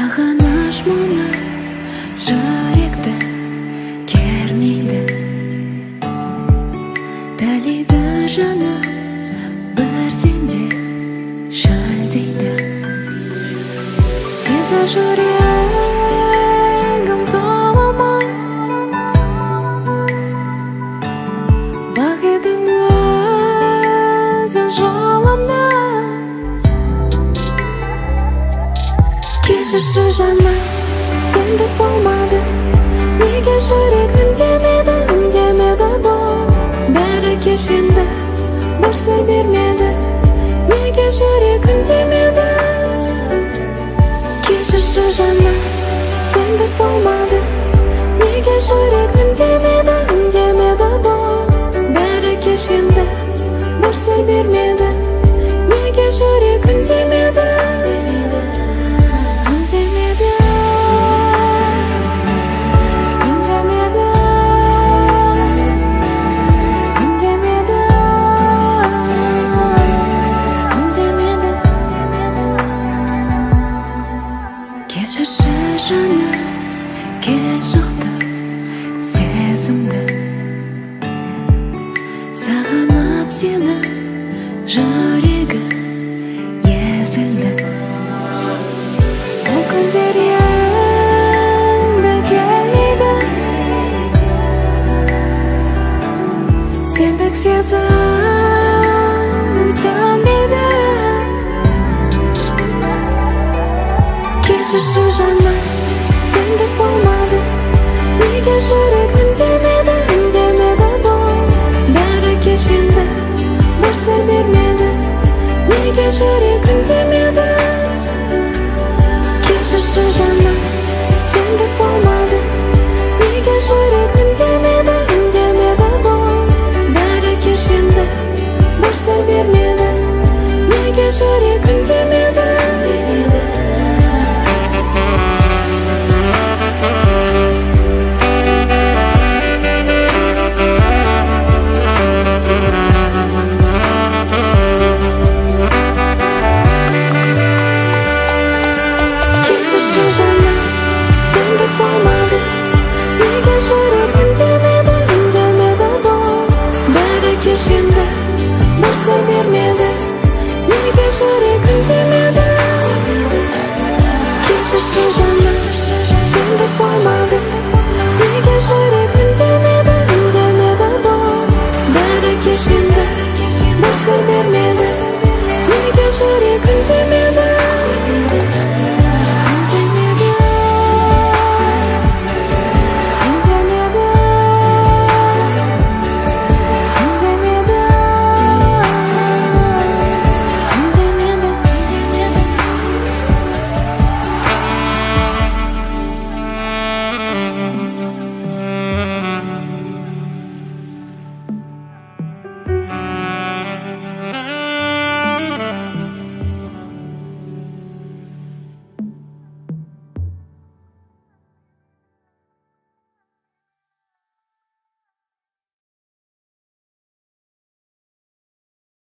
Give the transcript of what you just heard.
Sağыныш мұны жүректі кернейді, талиды жаны бір сенде шөлдейді. Сеза жүрегім толымын, бақ едің өзің жолымды. Кешірші жаным, сендік болмады, неге жүрек үндемеді бұл? Бәрі кешенді, бір сыр бермеді, неге жүрек үндемеді? Кешірші жаным, сендік болмады, неге жүрек үндемеді бұл? Бәрі кешенді, бір сыр бермеді, неге жүрек үндемеді? Кешірші жаным, кешікті сезімді, сағынып сені жүрегі езілді. Ол күндер енді келмейді, сендік сезім сөнбейді. Кешірші жаным, сендік болмады, неге жүрек үндемеді бұл? Бәрі кешенді, бір сыр бермеді, неге жүрек үндемеді? Кешірші жаным, сендік болмады, неге жүрек үндемеді бұл? Бәрі кешенді, бір сыр бермеді, неге жүрек үндемеді? Сыр бермеді, неге жүрек үндемеді? Кешірші жаным, сендік болмады.